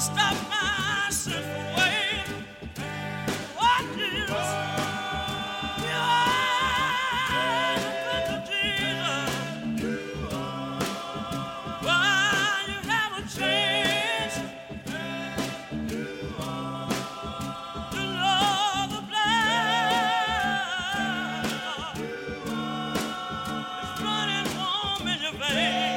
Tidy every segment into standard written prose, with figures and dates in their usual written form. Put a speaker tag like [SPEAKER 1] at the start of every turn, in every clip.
[SPEAKER 1] stop my sinful way. What Jesus? You are the Jesus. Why you haven't changed? You know the blood is running warm in your veins.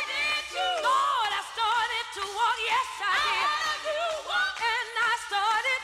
[SPEAKER 2] Yes, I did. And I started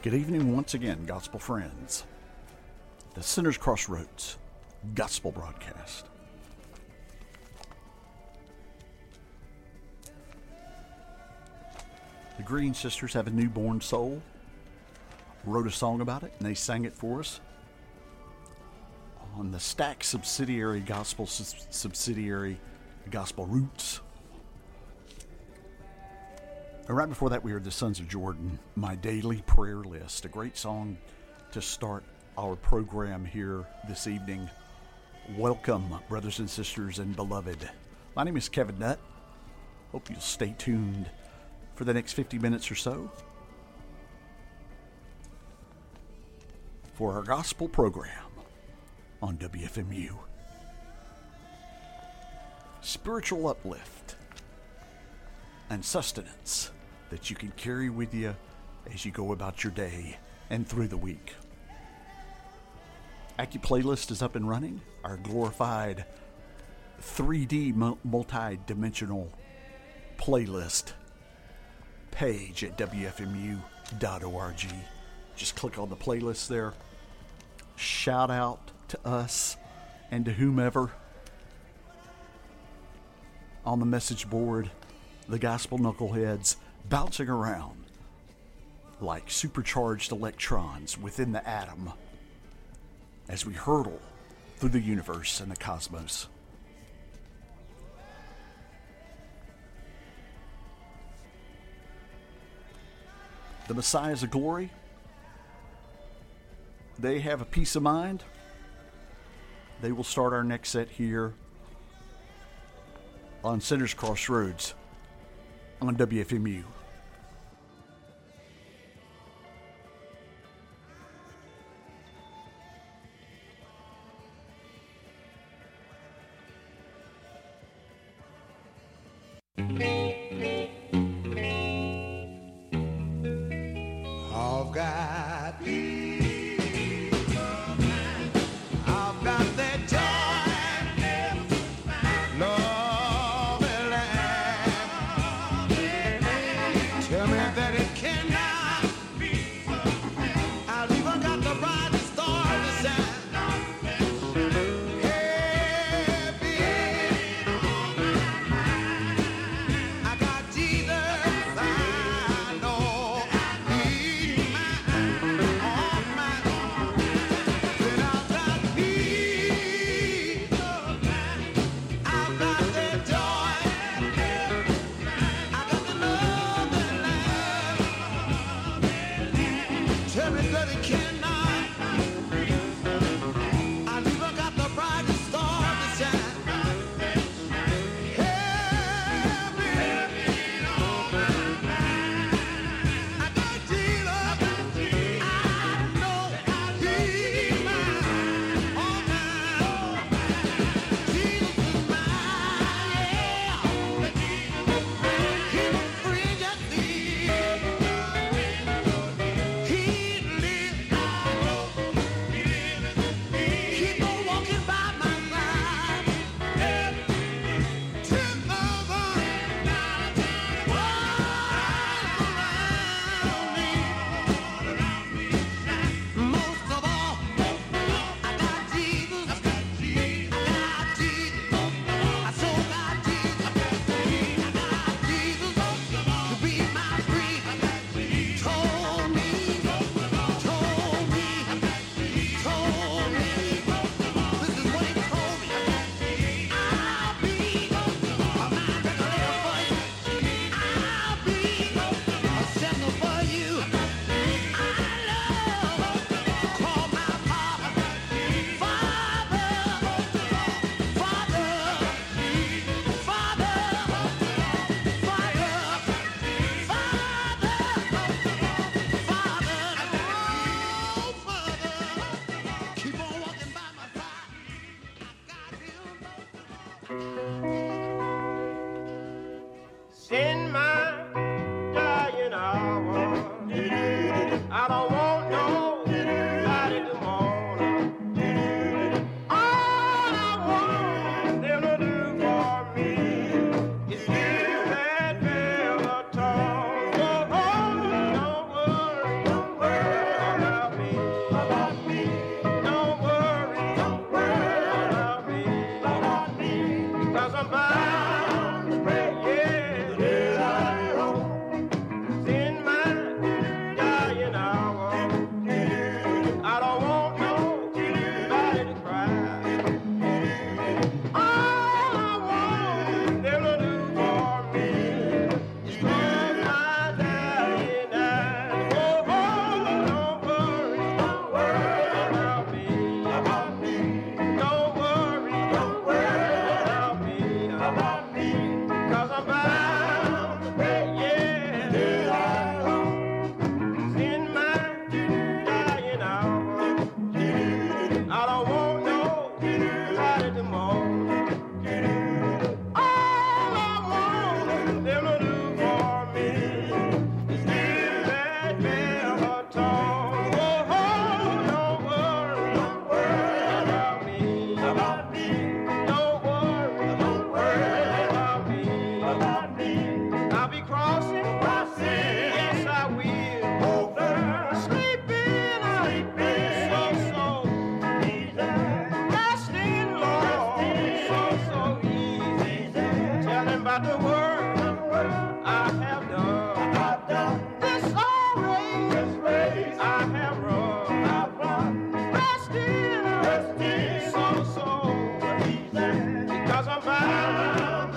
[SPEAKER 2] Good evening once again, gospel friends. The Sinner's Crossroads Gospel Broadcast. The Green Sisters have a newborn soul. Wrote a song about it, and they sang it for us on the Stack subsidiary, gospel subsidiary, Gospel Roots. And right before that, we heard the Sons of Jordan, My Daily Prayer List, a great song to start our program here this evening. Welcome, brothers and sisters and beloved. My name is Kevin Nutt. Hope you'll stay tuned for the next 50 minutes or so for our gospel program on WFMU. Spiritual uplift and sustenance that you can carry with you as you go about your day and through the week. AccuPlaylist is up and running. Our glorified 3D multi-dimensional playlist page at WFMU.org. Just click on the playlist there. Shout out to us and to whomever on the message board, the gospel knuckleheads bouncing around like supercharged electrons within the atom as we hurtle through the universe and the cosmos. The Messiahs of Glory, they have a peace of mind. They will start our next set here on Sinner's Crossroads on WFMU.
[SPEAKER 3] I've got peace. I've got that joy, love and laugh. Tell me that it cannot be. I've even got the brightest star to shine. Happy. I got Jesus. I know He's mine, all mine. Then I've got peace. I've got that joy. I got the love and laugh. Tell me that it cannot. I've even got the brightest star to shine. Happy. I got Jesus. I know He's mine, all mine. Jesus is mine, yeah. He's a friend at least. He lives. Keep on walking by my side. 10,000 walls around me. Most of all, I got Jesus. I got Jesus. I so got Jesus. I got Jesus to be my friend. Told me. This is what he told me. I'll be a man that live for you. I'll be a shepherd for you. I love to call my Papa Father, Father, Father, Father. Keep on walking by my side. I got him.
[SPEAKER 4] In my dying hour, I don't want nobody to mourn. All I want them to do for me is give that bell a toll. So, oh, don't worry, I'll be crossing. Yes, I will. Sleeping, so easy. Resting, Lord, so easy. Telling about the work I have done. This whole race I have run. Resting, so easy. Because I'm bound,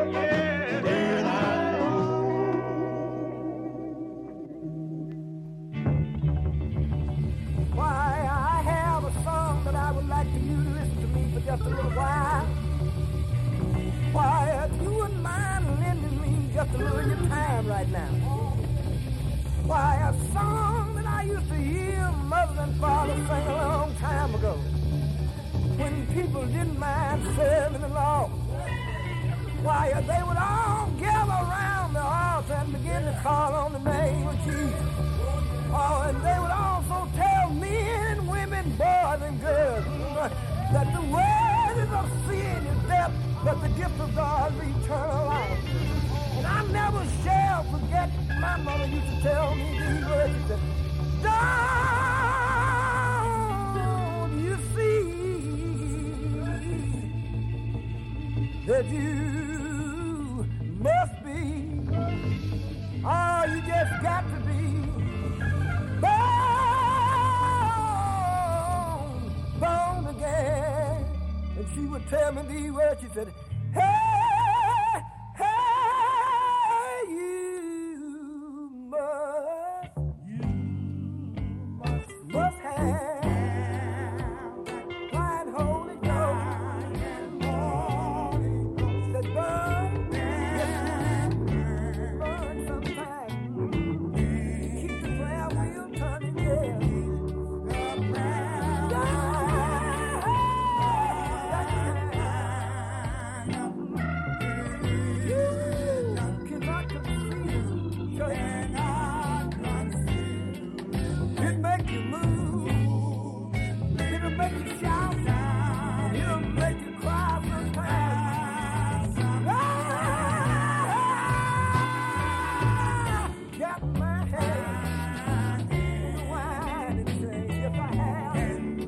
[SPEAKER 3] Why, I have a song that I would like for you to listen to me for just a little while. Why, if you wouldn't mind lending me just a little of your time right now. Why, a song that I used to hear mother and father sing a long time ago, when people didn't mind serving the Lord. Why, they would all gather around the altar and begin to call on the name of Jesus. Oh, and they would also tell men and women, boys and girls, that the wages of sin is death, but the gift of God is eternal life. And I never shall forget my mother used to tell me these words. She said, "Don't you see that you must be, oh, you just got to be born again." And she would tell me these words. She said, "Hey, you must have that Holy Ghost that burn, burn sometimes. Keep the prayer wheel turning, yeah. It make you move, it'll make you shout, it'll make you cry sometimes. Got my hand in the wine and say, if I have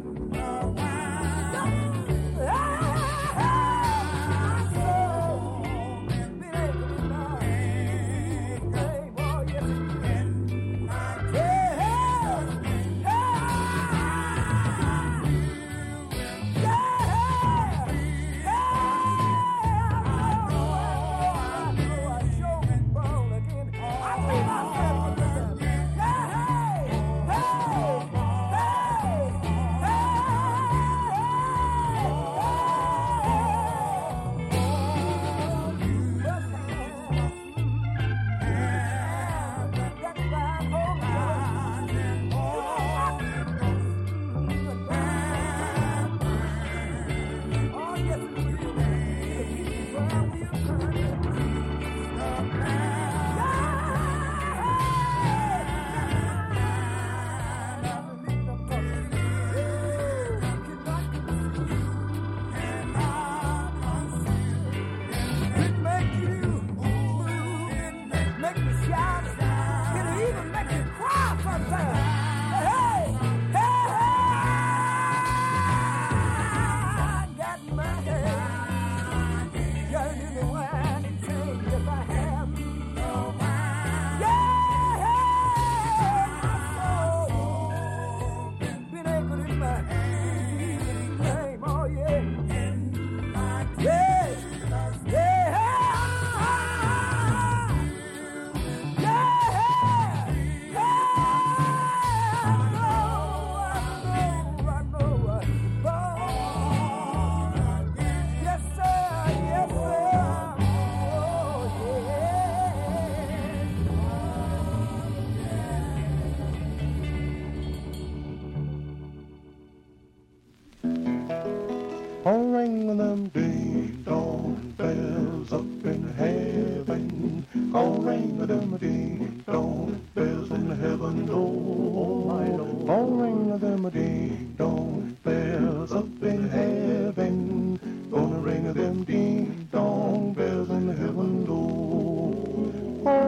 [SPEAKER 5] Oh, ring them ding-dong bells up in heaven. Oh, ring them ding-dong bells in heaven, oh. Oh, ring them ding-dong bells up in heaven. Gonna ring them ding-dong bells in heaven, oh. Oh,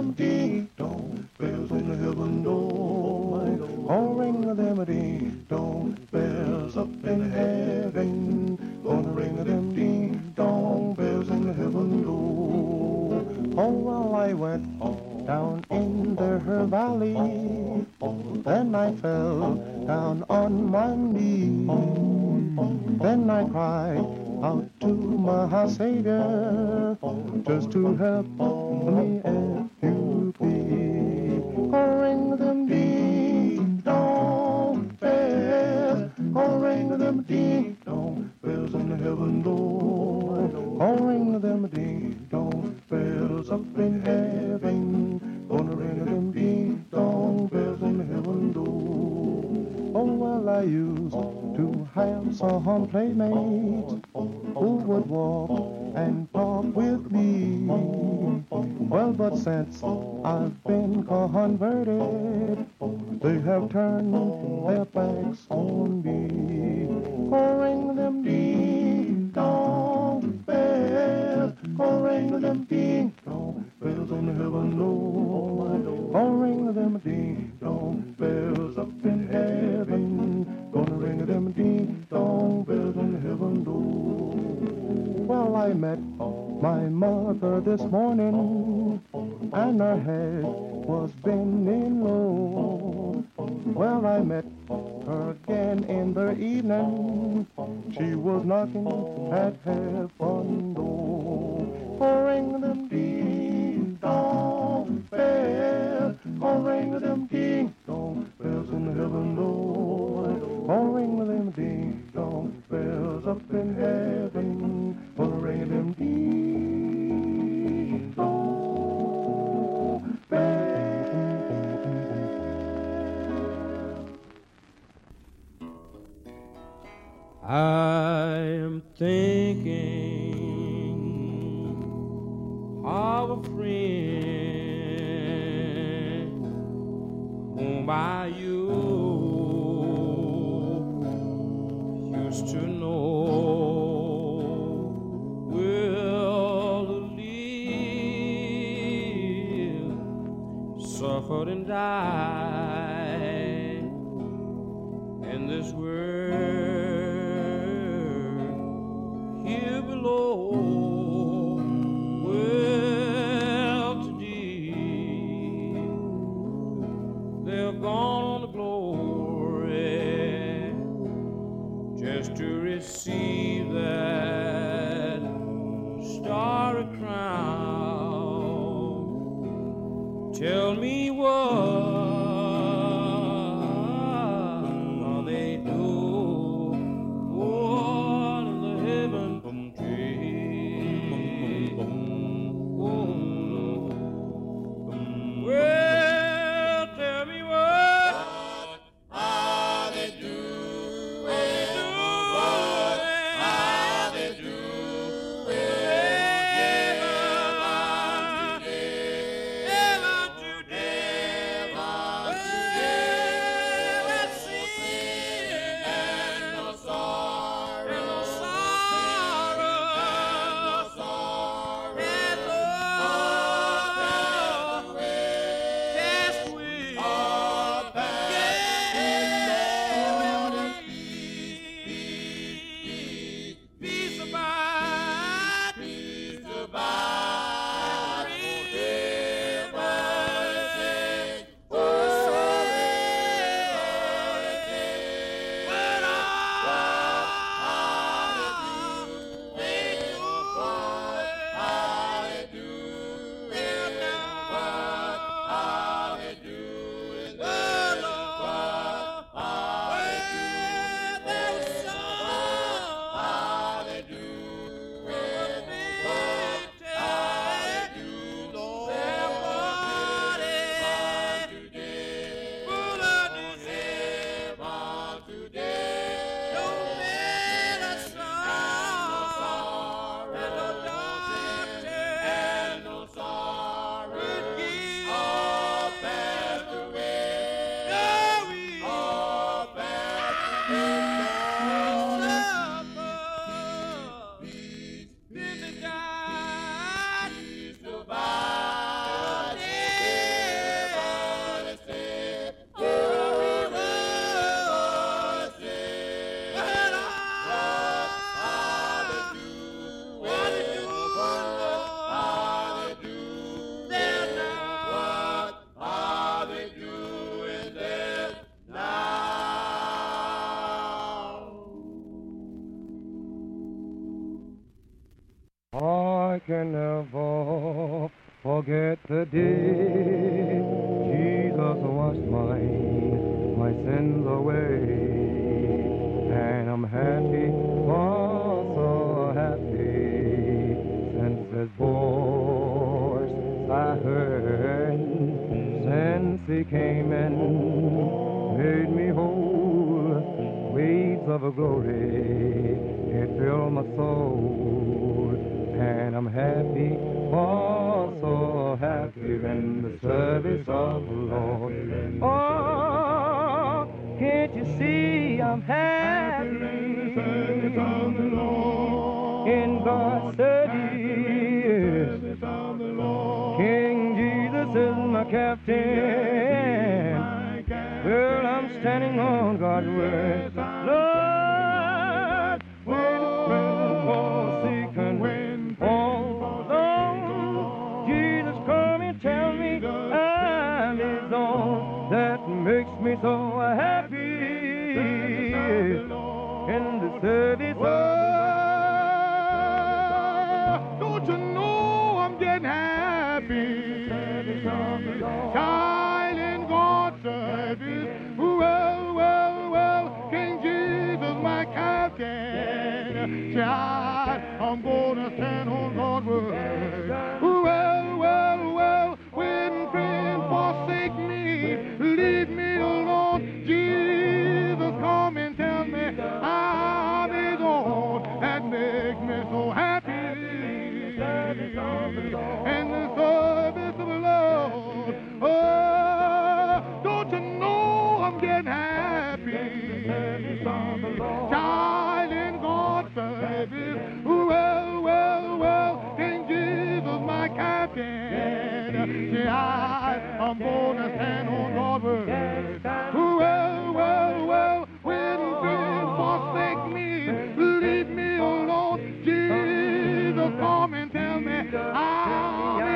[SPEAKER 5] them ding dong bells on the heaven door. Oh, ring them ding dong bells up in heaven. Gonna ring them ding dong bells in the heaven door. Oh, well, I went down in the valley. Then I fell down on my knees. Then I cried out to my Savior just to help me if you please. Oh, ring them ding dong bells. Oh, ring them ding dong bells in the heaven door. Oh, ring them ding dong bells up in heaven. Gonna ring them ding dong bells in the heaven door. Oh, well, I used to have some playmates who would walk and talk with me. Well, but since I've been converted, they have turned their backs on me. Oh, ring them ding dong bells. Oh, ring them ding dong bells on the heaven door. Oh, ring them ding dong bells up in heaven. Gonna ring them ding dong bells on the heaven door. Well, I met my mother this morning, and her head was bending low. Well, I met her again in the evening. She was knocking at heaven door. Oh, ring them ding dong bells. Oh, ring them ding dong bells in the heaven door. Oh, ring them ding dong bells up in heaven. Oh, ring them ding dong bells.
[SPEAKER 6] I'm thinking of a friend whom I used to know. Will live, suffered and died in this world here below. Well, today they're gone on the glory just to receive that starry crown. Tell me what are they doing in the heaven tree? Well, tell me what are they doing? What are I can never forget the day Jesus washed my sins away, and I'm happy, oh so happy, since His voice I heard, since He came and made me whole. Waves of glory, it filled my soul, and I'm happy, oh so happy in the service of the Lord. Oh, can't you see I'm happy in the service of the Lord? In God's service of the Lord. King Jesus is my captain. Well, I'm standing on God's word. Lord, when friends fall sick and all alone, Jesus come and tell me I'm His own. That makes me so happy in the service of don't you know I'm getting happy? Child in God's service. Well, well, well, King Jesus, my captain. Child, I'm gonna stand on God's word. Well, well, well, when friends forsake me, leave me alone. Jesus, come and tell me I'm His own. That makes me so happy. And the service of the Lord. Oh, don't you know I'm getting happy? Child in God's service. Well, well, well, King Jesus, my captain. Child, I'm gonna stand on God's word. Well, well, well, when friends forsake me, leave me alone. Jesus, come and tell me I'm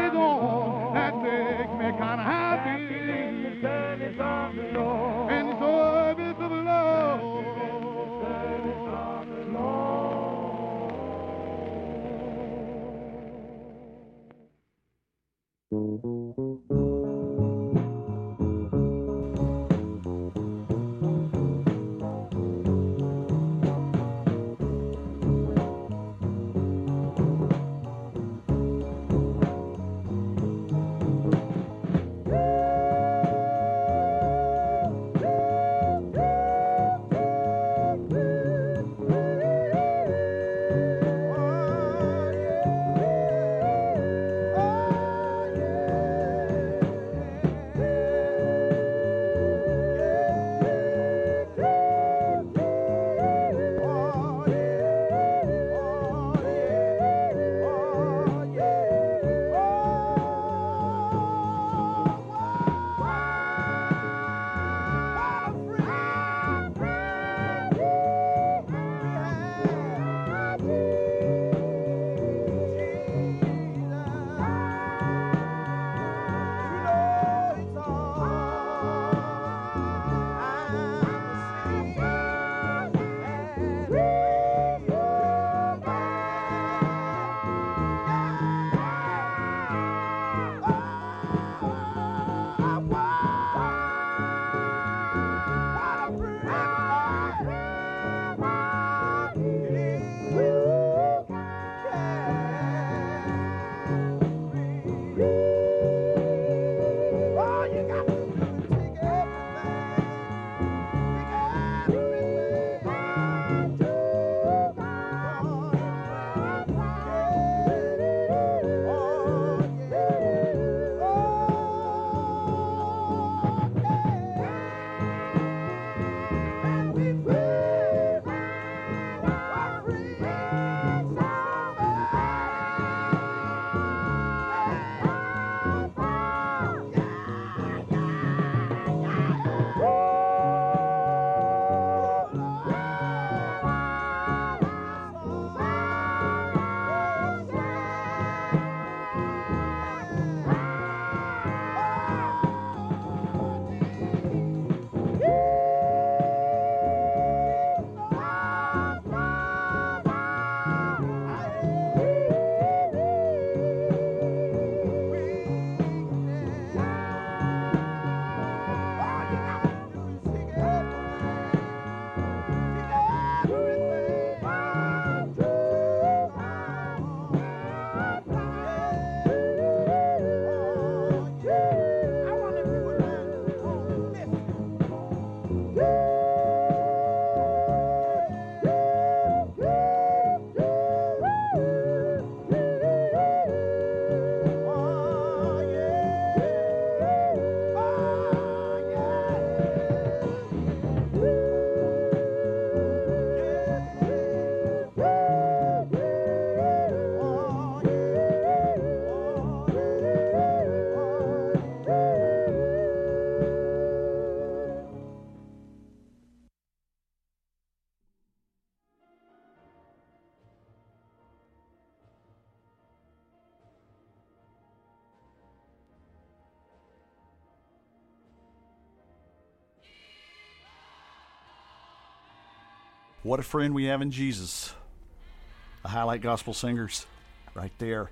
[SPEAKER 2] What a friend we have in Jesus. The Highlight Gospel Singers, right there.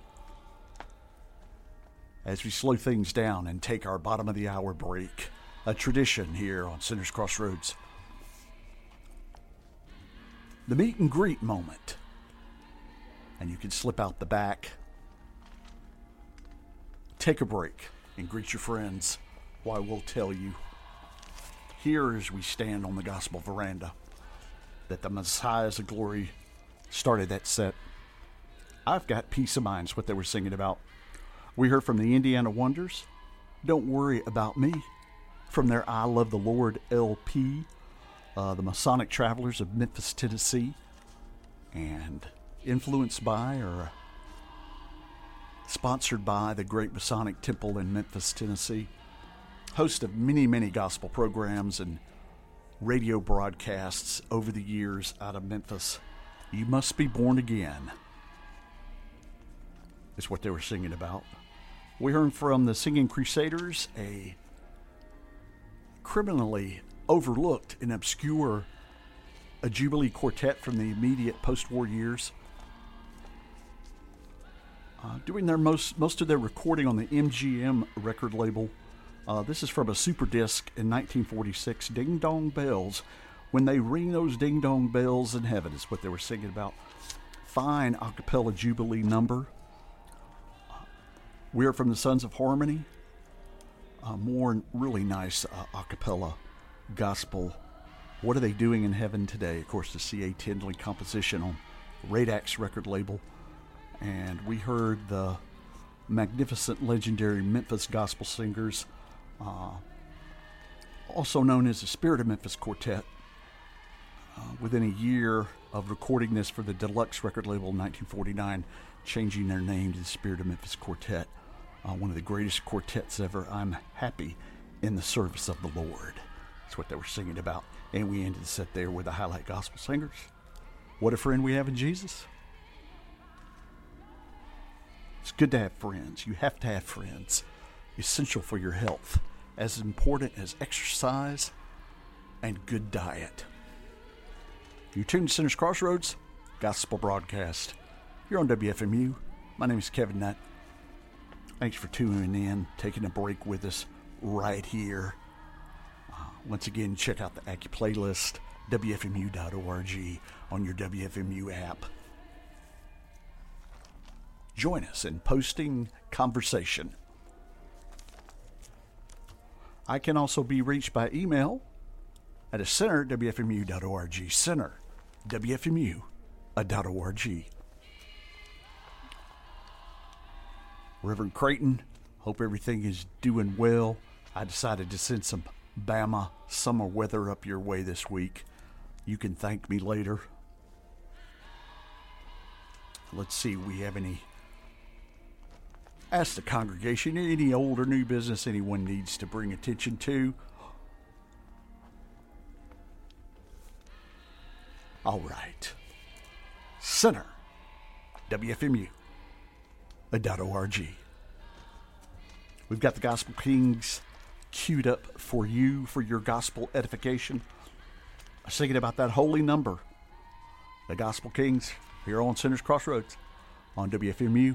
[SPEAKER 2] As we slow things down and take our bottom of the hour break, a tradition here on Sinners Crossroads. The meet and greet moment. And you can slip out the back, take a break, and greet your friends while we'll tell you here as we stand on the gospel veranda that the Messiahs of Glory started that set. I've got peace of mind is what they were singing about. We heard from the Indiana Wonders, Don't Worry About Me, from their I Love the Lord LP, the Masonic Travelers of Memphis, Tennessee, and influenced by or sponsored by the Great Masonic Temple in Memphis, Tennessee, host of many, many gospel programs and radio broadcasts over the years out of Memphis. You Must Be Born Again is what they were singing about. We heard from the Singing Crusaders, a criminally overlooked and obscure a Jubilee quartet from the immediate post-war years. Doing their most of their recording on the MGM record label. This is from a super disc in 1946, Ding Dong Bells. When they ring those ding dong bells in heaven is what they were singing about. Fine a cappella Jubilee number. We're from the Sons of Harmony. More really nice a cappella gospel. What Are They Doing in Heaven Today? Of course, the C.A. Tindley composition on Radax record label. And we heard the magnificent, legendary Memphis Gospel Singers, also known as the Spirit of Memphis Quartet. Within a year of recording this for the Deluxe record label in 1949, changing their name to the Spirit of Memphis Quartet. One of the greatest quartets ever. I'm happy in the service of the Lord. That's what they were singing about. And we ended the set there with the Highlight Gospel Singers. What a friend we have in Jesus. It's good to have friends. You have to have friends. Essential for your health. As important as exercise and good diet. You're tuned to Sinners Crossroads, Gospel Broadcast. You're on WFMU. My name is Kevin Nutt. Thanks for tuning in, taking a break with us right here. Once again, check out the Aki playlist, WFMU.org, on your WFMU app. Join us in posting conversation. I can also be reached by email at a center, WFMU.org, center, WFMU.org. Reverend Creighton, hope everything is doing well. I decided to send some Bama summer weather up your way this week. You can thank me later. Let's see, we have any... Ask the congregation, any old or new business anyone needs to bring attention to. All right. Center, WFMU.org. We've got the Gospel Kings queued up for you for your gospel edification. I was thinking about that holy number. The Gospel Kings here on Sinners Crossroads on WFMU.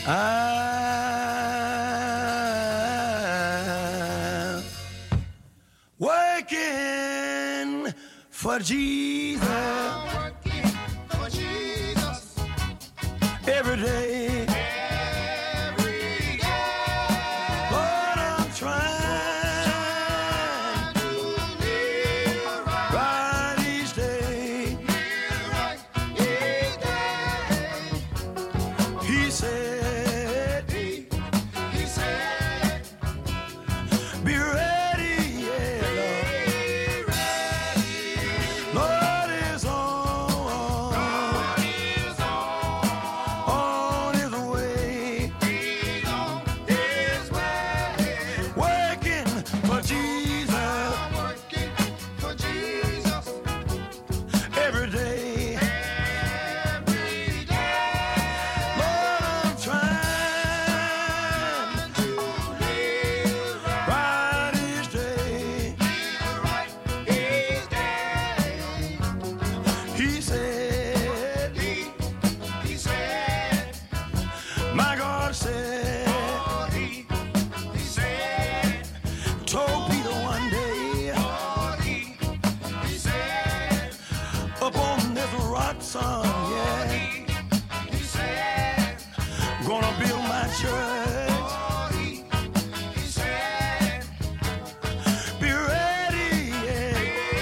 [SPEAKER 7] I'm working for Jesus every day. Lord, I'm trying to live right each day. He said, be ready, yeah, Lord. Lord is on his way. Working for Jesus every day. Lord, I'm trying to live right each day. He said, my God said, told Peter one day, up on this rock, son, yeah, gonna build my church. Be ready, yeah.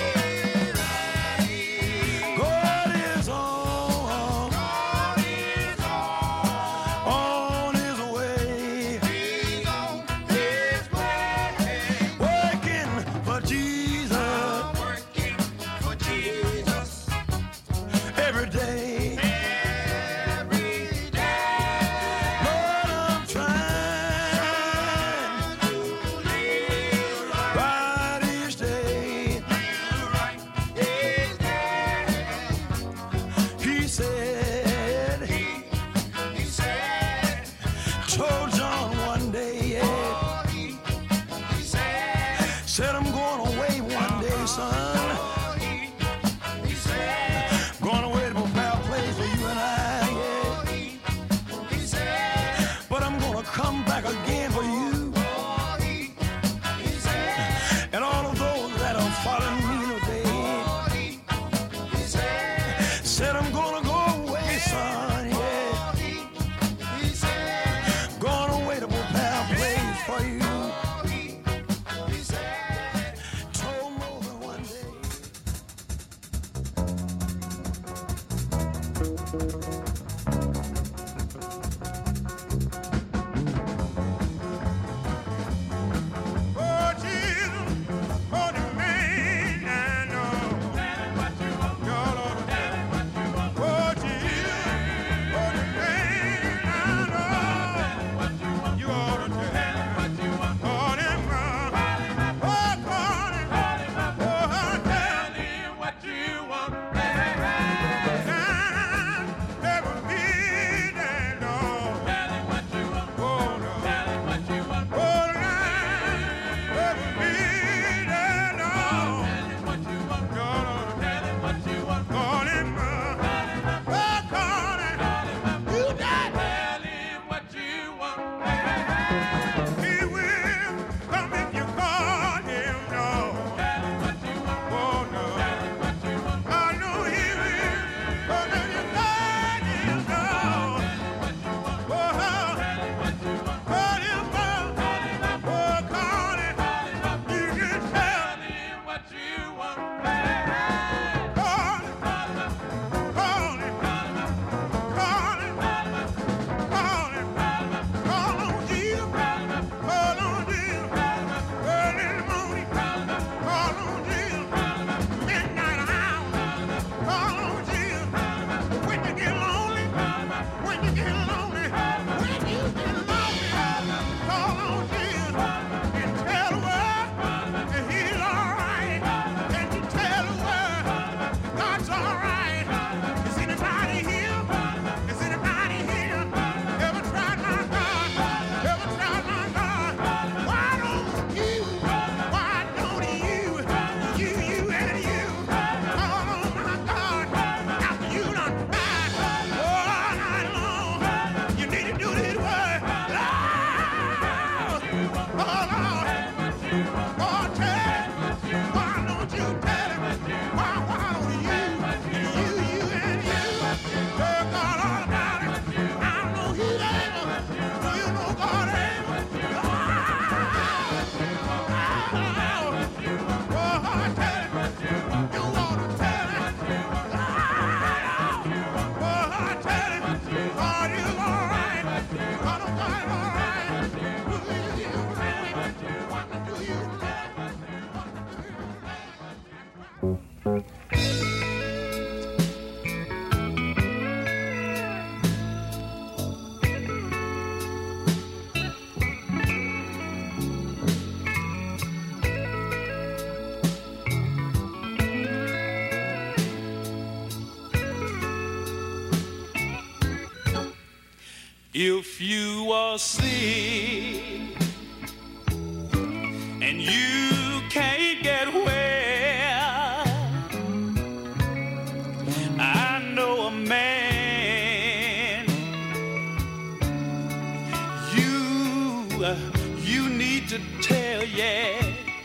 [SPEAKER 7] God is on his way. Working for Jesus every day. Lord, I'm trying to live right each day. He said, told John one day, yeah, said I'm going away one day, son. Going away to prepare a place for you and I, yeah. But I'm gonna come back again for you and all of those that are following me today. Said I'm gonna go away, son, yeah. Going away to prepare a place for you. Told Moses one day.
[SPEAKER 6] Oh, Jesus, oh, the man I know. God, oh, Jesus, oh, the man I know. You ought to tell him. Call him up. Oh, call him. Oh, tell him what you want. Never be there, Lord. Oh, Lord. Oh, Lord. Never be there, Lord. God, call him up. Oh, call him. You got he will come if you call him, Lord. Oh, no. I know he will come if you call him, Lord. Oh, call him up. Oh, call him. You can tell him what you want. Call him. Call him. Call him. Call him. Call on Jesus. Call on Jesus. Early in the morning. Call on Jesus. Midnight hour. Call on Jesus. When you get lonely. When you get lonely. When you get lonely. Call on Jesus. And tell the world that he's all right. And you tell the world God's all right. Is anybody here? Is anybody here? Ever tried my God? Ever tried my God? Why don't you? Why don't you? You and you. Call on my God. After you done tried all night long. You need to do
[SPEAKER 1] If you are sick and you can't get well, I know a man you need to tell, yeah.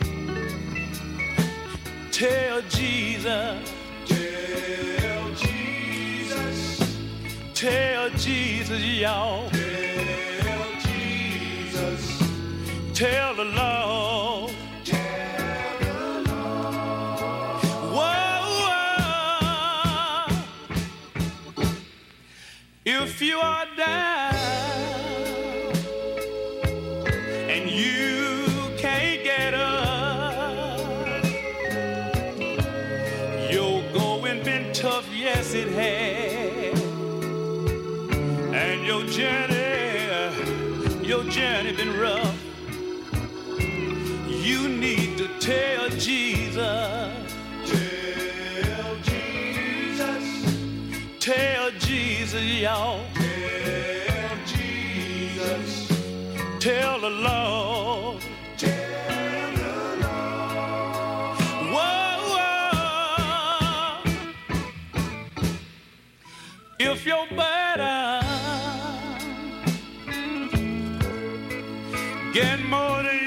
[SPEAKER 1] Tell Jesus. Tell Jesus. Tell Jesus, y'all. Tell Jesus. Tell the Lord. Tell the Lord. Whoa, whoa. If you are down and you can't get up, your going been tough, yes it has. And your journey been rough. You need to tell Jesus. Tell Jesus. Tell Jesus, y'all. Tell Jesus. Tell the Lord. Tell the Lord. Whoa, whoa. If your burden get more than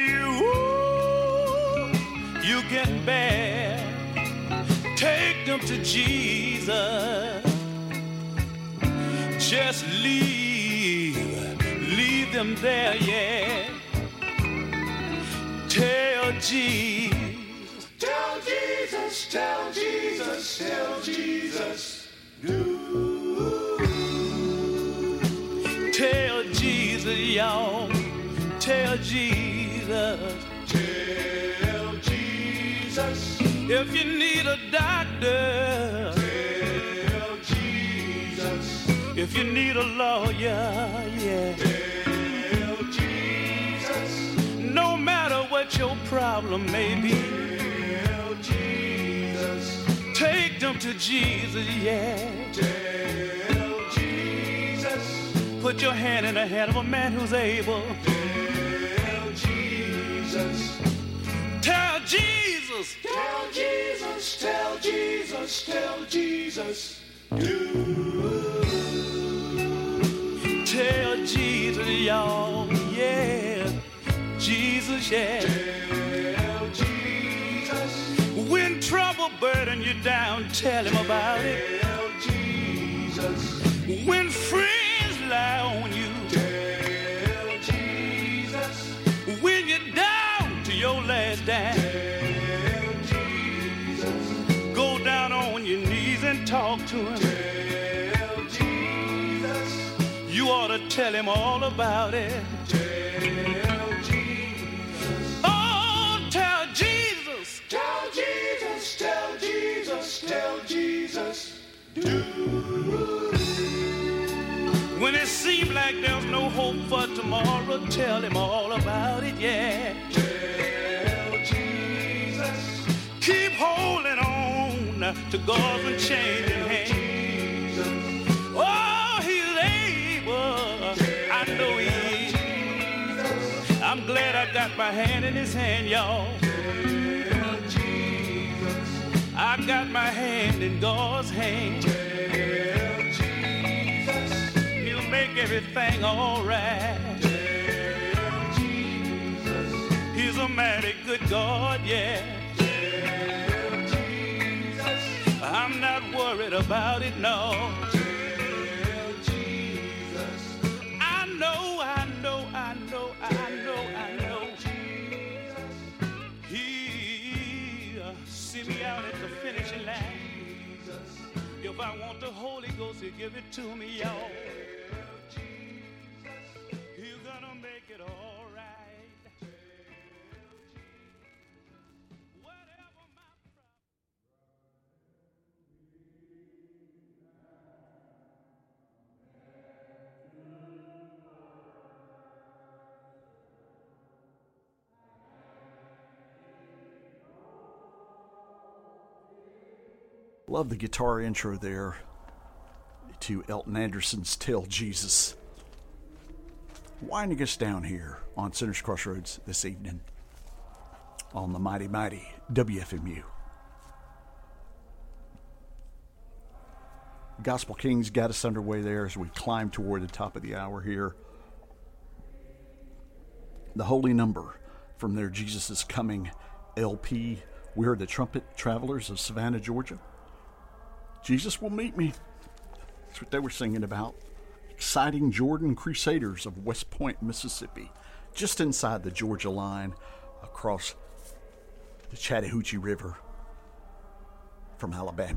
[SPEAKER 1] you can bear, take them to Jesus. Just leave them there, yeah. Tell Jesus. Tell Jesus. Tell Jesus. Tell Jesus. Tell Jesus, y'all. Tell Jesus. Tell Jesus. If you need a doctor, tell Jesus. If you need a lawyer, yeah, tell Jesus. No matter what your problem may be, tell Jesus. Take them to Jesus, yeah. Tell Jesus. Put your hand in the hand of a man who's able. Tell Jesus. Tell Jesus. Tell Jesus. Tell Jesus. Tell Jesus. Tell Jesus, y'all. Yeah. Jesus, yeah. Tell Jesus. When trouble burden you down, tell him about it. Tell Jesus. When friends lie on you, tell Jesus. When you're down to your last dime, tell Jesus. Go down on your knees and talk to him. Tell Jesus. You ought to tell him all about it. Tell Jesus. Oh, tell Jesus. Tell Jesus. Tell Jesus. Tell Jesus. When it seems like there's no hope for tomorrow, tell him all about it, yeah. Tell Jesus. Keep holding on to God's unchanging hand. Oh, he's able. I know he is. I'm glad I got my hand in his hand, y'all. Tell Jesus. I got my hand in God's hand. Tell Jesus. He'll make everything all right. Tell Jesus. He's a mighty good God, yeah. Tell Jesus. I'm not worried about it, no. Tell Jesus. I know. He'll see me out at the finishing line. If I want the Holy Ghost, he'll give it to me, y'all. He's gonna make it all right. Whatever my
[SPEAKER 2] Love the guitar intro there to Elton Anderson's Tell Jesus. winding us down here on Sinners Crossroads this evening on the mighty, mighty WFMU. Gospel Kings got us underway there as we climb toward the top of the hour here. The Holy Number from their Jesus is Coming LP. We heard the Trumpet Travelers of Savannah, Georgia. Jesus will meet me. That's what they were singing about. Exciting Jordan Crusaders of West Point, Mississippi, just inside the Georgia line across the Chattahoochee River from Alabama.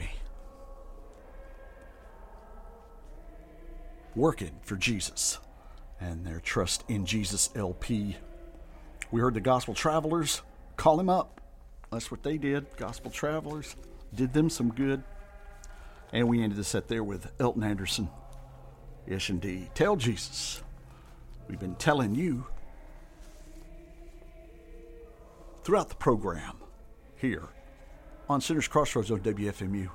[SPEAKER 2] Working for Jesus and their Trust in Jesus LP. We heard the Gospel Travelers, Call Him Up. That's what they did. Gospel Travelers did them some good. And we ended the set there with Elton Anderson. Yes, indeed. Tell Jesus. We've been telling you throughout the program here on Sinners Crossroads on WFMU.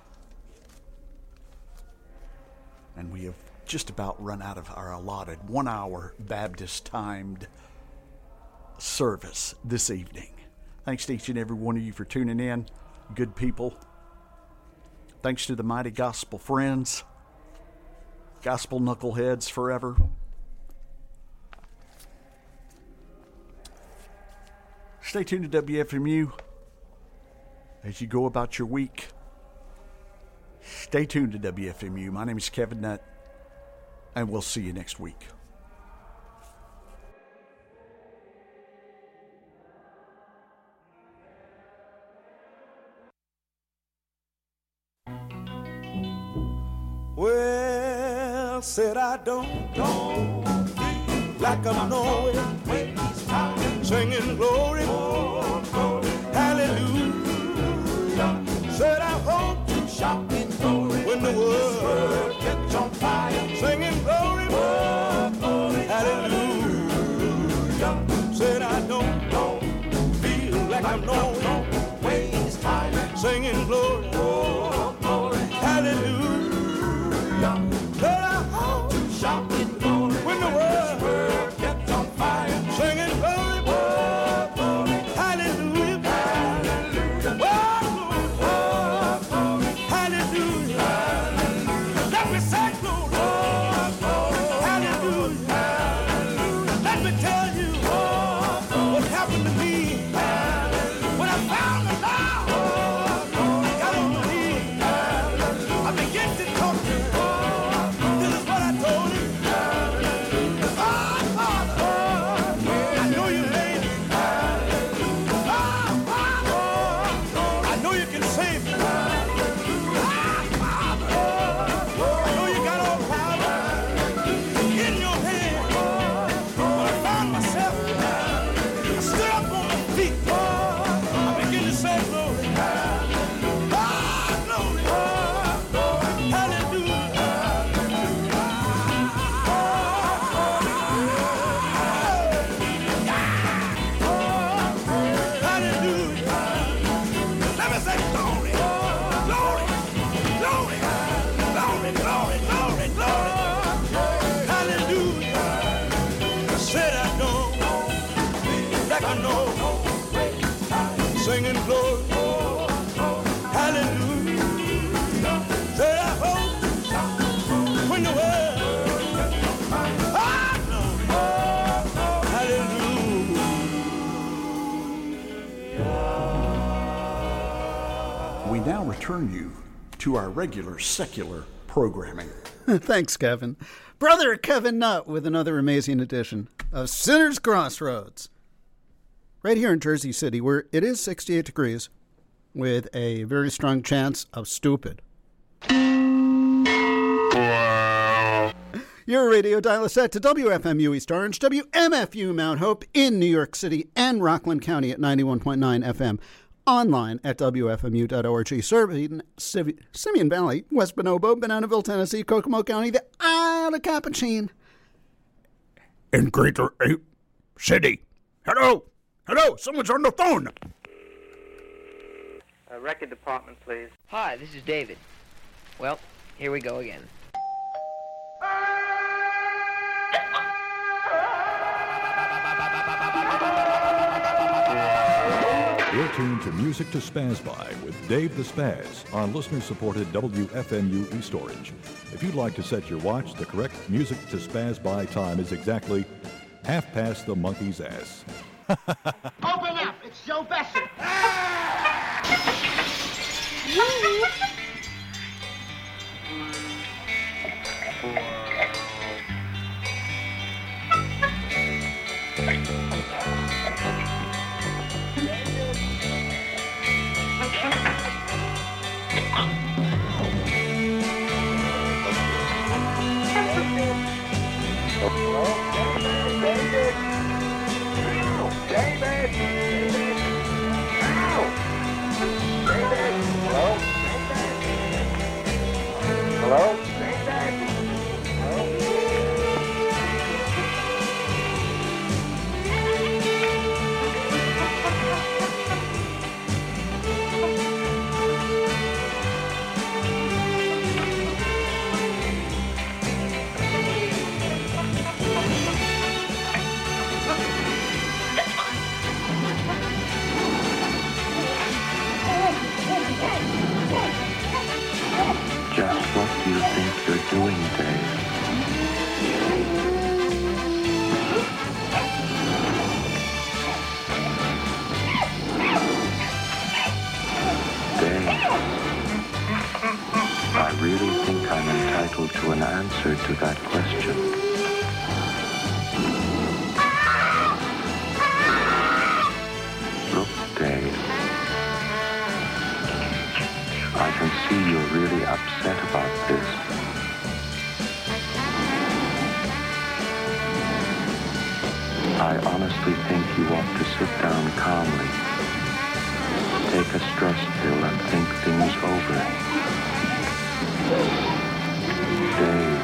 [SPEAKER 2] And we have just about run out of our allotted 1 hour Baptist timed service this evening. Thanks to each and every one of you for tuning in. Good people. Thanks to the mighty gospel friends. Gospel knuckleheads forever. Stay tuned to WFMU as you go about your week. Stay tuned to WFMU. My name is Kevin Nutt, and we'll see you next week.
[SPEAKER 7] Well, said I don't feel like I'm nowhere, singing glory, hallelujah. Said I hope to shout in glory when the world gets on fire, singing glory, hallelujah. Said I don't feel like I'm nowhere, singing glory, hallelujah. Said I hope to shout in glory when the world gets on fire, singing glory, hallelujah, hallelujah. Let me say glory, hallelujah. Let me tell you what happened to me when I found the Lord. Got on my knees, I began to talk to Him. This is what I told Him. Father, I know you made it. I know you can save me. Father, I know you got all power in your hand. When I found myself, I stood up on my feet. I began to say glory. Glory. Hallelujah. Hallelujah. Let me say glory. Glory. Glory. Glory. Glory. Glory. Glory. Hallelujah. I said I know, like I know, singing glory. Hallelujah. Said I hope when the world, hallelujah.
[SPEAKER 2] We now return you to our regular secular programming.
[SPEAKER 8] Thanks, Kevin. Brother Kevin Nutt with another amazing edition of Sinners Crossroads. Right here in Jersey City, where it is 68 degrees with a very strong chance of stupid. Your radio dial is set to WFMU East Orange, WMFU Mount Hope in New York City and Rockland County at 91.9 FM. Online at WFMU.org. Serving Simeon Valley, West Bonobo, Bananaville, Tennessee, Kokomo County, the Isle of Capuchin.
[SPEAKER 9] In Greater City. Hello? Hello? Someone's on the phone.
[SPEAKER 10] Record department, please. Hi, this is David. Well, here we go again.
[SPEAKER 11] You're tuned to Music to Spaz By with Dave the Spaz on listener-supported WFMU East Orange. If you'd like to set your watch, the correct Music to Spaz By time is exactly half past the monkey's ass.
[SPEAKER 3] Open up! It's Joe Besson!
[SPEAKER 12] Hello?
[SPEAKER 13] Just what do you think you're doing, Dave? Dave, I really think I'm entitled to an answer to that question. Look, Dave, I can see you're really upset about this. I honestly think you ought to sit down calmly, take a stress pill and think things over. Dave,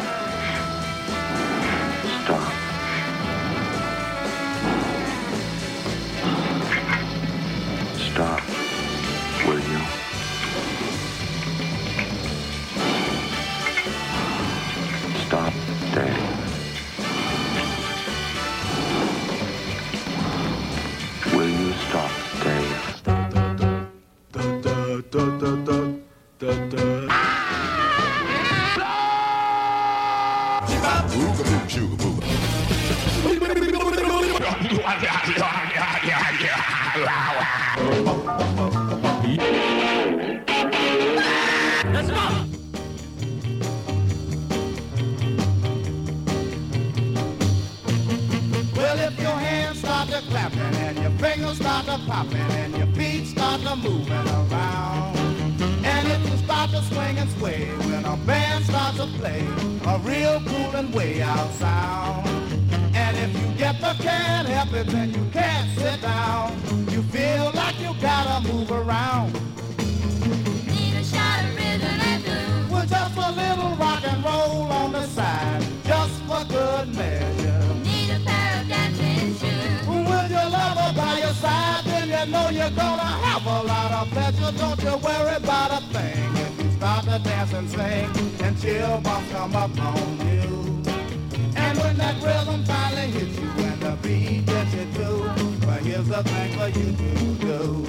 [SPEAKER 13] stop. Stop, will you? Stop, Dave. Will you stop, Dave?
[SPEAKER 3] Let's go! Well, if your hands start to clapping and your fingers start to popping and your feet start to moving around, and if you start to swing and sway when a band starts to play a real cool and way out sound, and if you get the can't help it, then you can't sit down. You feel like you gotta move around.
[SPEAKER 14] Need a shot of rhythm and blues.
[SPEAKER 3] Well, just a little rock and roll on the side, just for good measure.
[SPEAKER 14] Need a pair of dancing shoes.
[SPEAKER 3] With your lover by your side, then you know you're gonna have a lot of pleasure. Don't you worry about a thing if you start to dance and sing, and chill bumps come up on you. And when that rhythm finally hits you and the beat gets you too, well, here's the thing for you to do.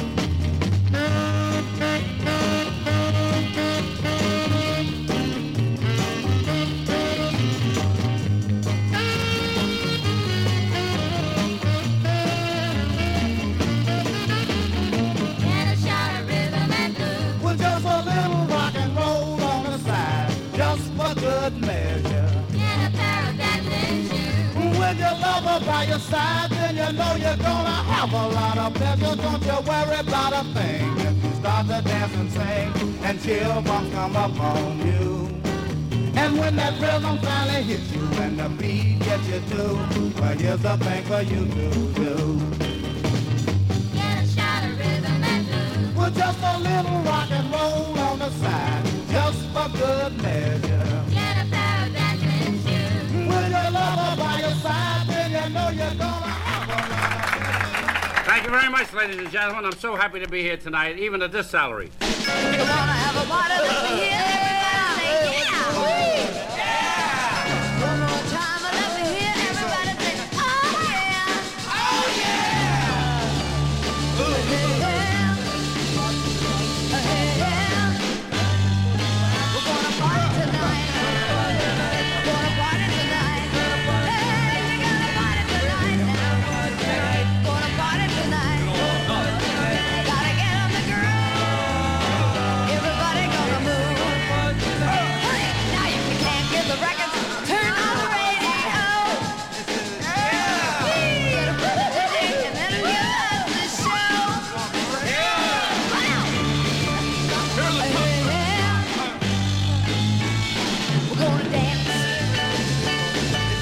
[SPEAKER 14] Get a shot of rhythm and blues.
[SPEAKER 3] With just a little rock and roll on the side, just for good measure.
[SPEAKER 14] Get a pair of dancing shoes.
[SPEAKER 3] With your lover by your side, then you know you're gonna have a lot of pleasure. Don't you worry about a thing if you start to dance and sing, and chill bumps come up on you. And when that rhythm finally hits you and the beat gets you too, well, here's the thing for you to do.
[SPEAKER 14] Get a shot of rhythm and blues.
[SPEAKER 3] With just a little rock and roll on the side, just for good measure.
[SPEAKER 14] Get a pair of dancing shoes.
[SPEAKER 3] With your lover by your side, then you know you're gonna have a lot of pleasure.
[SPEAKER 15] Thank you very much, ladies and gentlemen. I'm so happy to be here tonight, even at this salary.
[SPEAKER 14] You wanna have a party over here? Everybody say yeah. One more time, I love to hear everybody say, oh yeah.
[SPEAKER 3] Oh yeah! Ooh.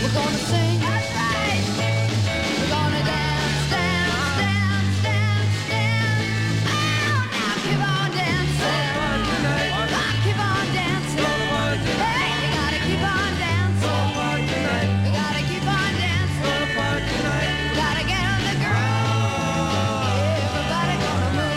[SPEAKER 14] We're gonna sing. That's right. We're gonna dance, dance, dance, dance, dance. Oh, now keep on dancing. Keep on dancing. Hey, you gotta keep on dancing. You gotta keep on dancing. You gotta get on the groove. Everybody gonna move.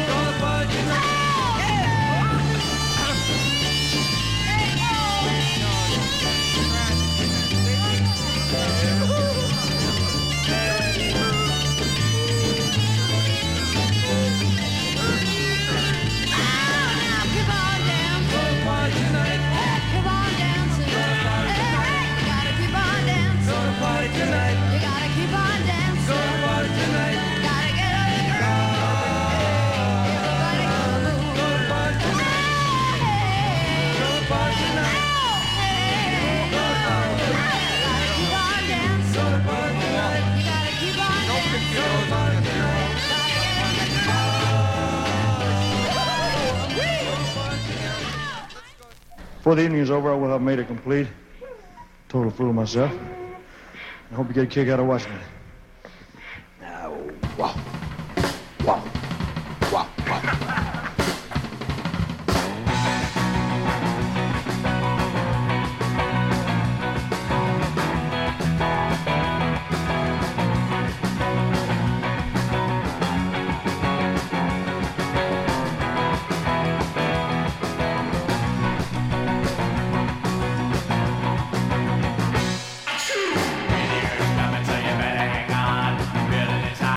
[SPEAKER 16] Before the evening is over, I will have made it complete. Total fool of myself. I hope you get a kick out of watching it.
[SPEAKER 12] Wow.